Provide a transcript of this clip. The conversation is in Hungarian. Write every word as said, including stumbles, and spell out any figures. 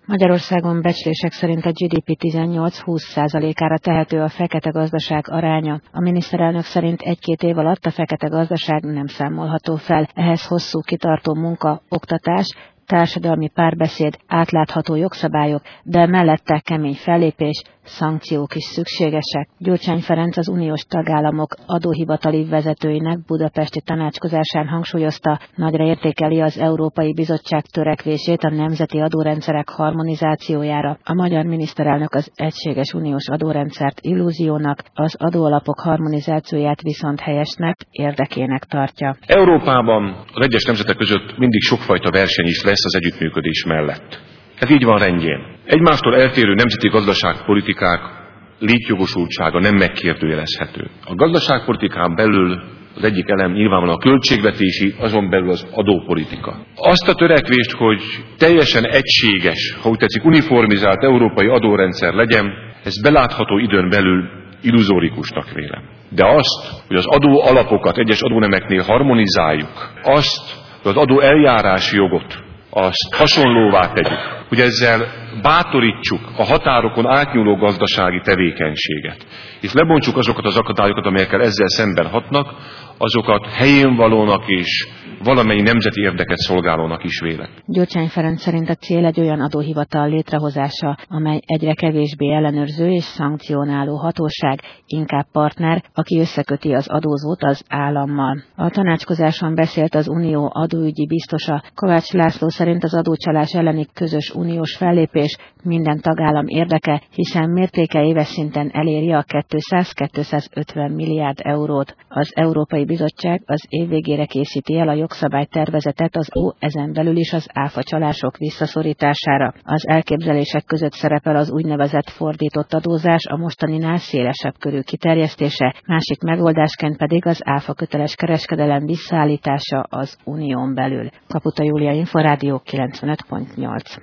Magyarországon becslések szerint a gé dé pé tizennyolc-húsz százalékára tehető a fekete gazdaság aránya. A miniszterelnök szerint egy-két év alatt a fekete gazdaság nem számolható fel. Ehhez hosszú kitartó munka, oktatás, társadalmi párbeszéd, átlátható jogszabályok, de mellette kemény fellépés, szankciók is szükségesek. Gyurcsány Ferenc az uniós tagállamok adóhivatali vezetőinek budapesti tanácskozásán hangsúlyozta, nagyra értékeli az Európai Bizottság törekvését a nemzeti adórendszerek harmonizációjára. A magyar miniszterelnök az egységes uniós adórendszert illúziónak, az adóalapok harmonizációját viszont helyesnek, érdekének tartja. Európában az egyes nemzetek között mindig sokfajta verseny is lesz az együttműködés mellett. Ez így van rendjén. Egymástól eltérő nemzeti gazdaságpolitikák létjogosultsága nem megkérdőjelezhető. A gazdaságpolitikán belül az egyik elem nyilvánvalóan a költségvetési, azon belül az adópolitika. Azt a törekvést, hogy teljesen egységes, ha úgy tetszik, uniformizált európai adórendszer legyen, ez belátható időn belül illuzórikusnak vélem. De azt, hogy az adó alapokat egyes adónemeknél harmonizáljuk, azt, hogy az adó eljárási jogot azt hasonlóvá tegyük, hogy ezzel bátorítsuk a határokon átnyúló gazdasági tevékenységet, és lebontsuk azokat az akadályokat, amelyekkel ezzel szemben hatnak, azokat helyén valónak és valamennyi nemzeti érdeket szolgálónak is vélek. Gyurcsány Ferenc szerint a cél egy olyan adóhivatal létrehozása, amely egyre kevésbé ellenőrző és szankcionáló hatóság, inkább partner, aki összeköti az adózót az állammal. A tanácskozáson beszélt az Unió adóügyi biztosa. Kovács László szerint az adócsalás elleni közös uniós fellépés minden tagállam érdeke, hiszen mértéke éves szinten eléri a kétszáz-kétszázötven milliárd eurót. Az Európai Bizottság az év végére készíti el a jogszabálytervezetet az ó ezen belül is az áfacsalások visszaszorítására. Az elképzelések között szerepel az úgynevezett fordított adózás, a mostaninál szélesebb körű kiterjesztése, másik megoldásként pedig az áfa köteles kereskedelem visszaállítása az unión belül. Kaputa Júlia, Inforádió kilencvenöt pont nyolc.